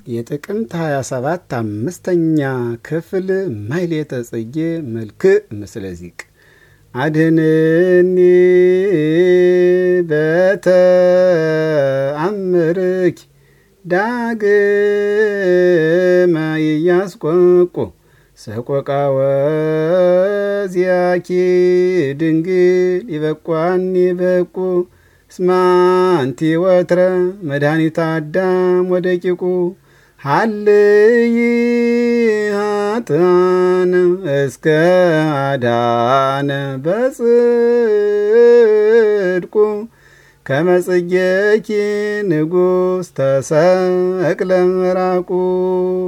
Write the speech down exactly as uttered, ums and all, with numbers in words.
የጥቅምት ሃያ ሰባት አምስተኛ ክፍል ማሕሌተ ጽጌ መልክ ምስለ ዚቅ አድኅነኒ በተአምርኪ ዳግመ ኢያስቆቁ ሰቆቃወ ዚአኪ ድንግል ይበቋኒ በቁ እስመ አንቲ ወትረ መድኃኒተ አዳም ወደቂቁ ሀልይ ኃጥአነ እስከ አድኃነ በጽድቁ ከመ ጽጌኪ ንጉሥ ተሰቅለ ምራቁ